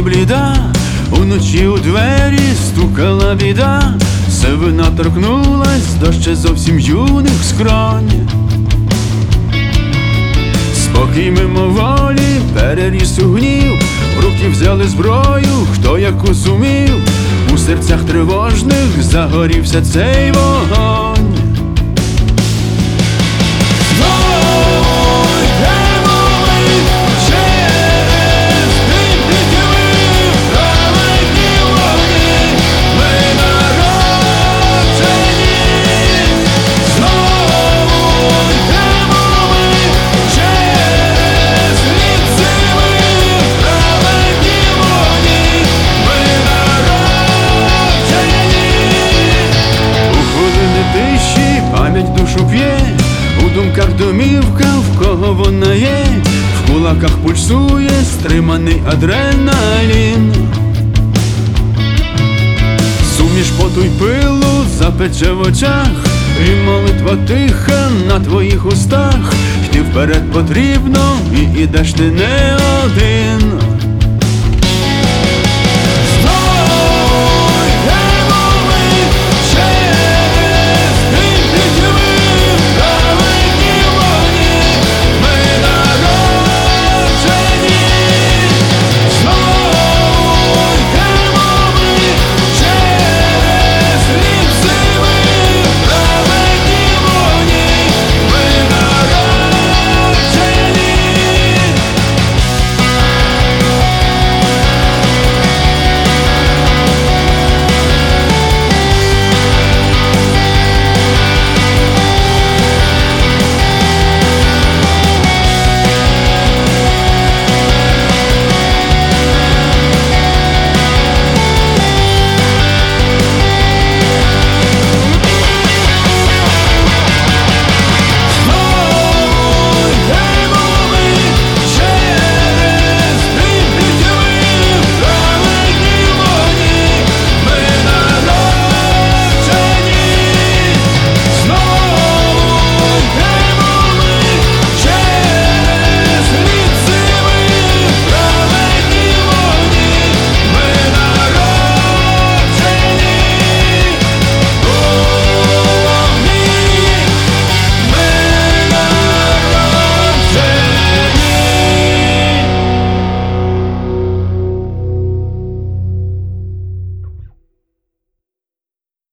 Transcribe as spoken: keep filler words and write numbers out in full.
і бліда, уночі у двері стукала біда, сивина торкнулась до ще зовсім юних скронь. Спокій мимоволі переріс у гнів, в руки взяли зброю, хто яку зумів. У серцях тривожних загорівся цей вогонь. Пам'ять душу п'є, у думках домівка, в кого вона є, в кулаках пульсує стриманий адреналін. Суміш поту й пилу запече в очах, і молитва тиха на твоїх устах. Йти вперед потрібно, і ідеш ти не один.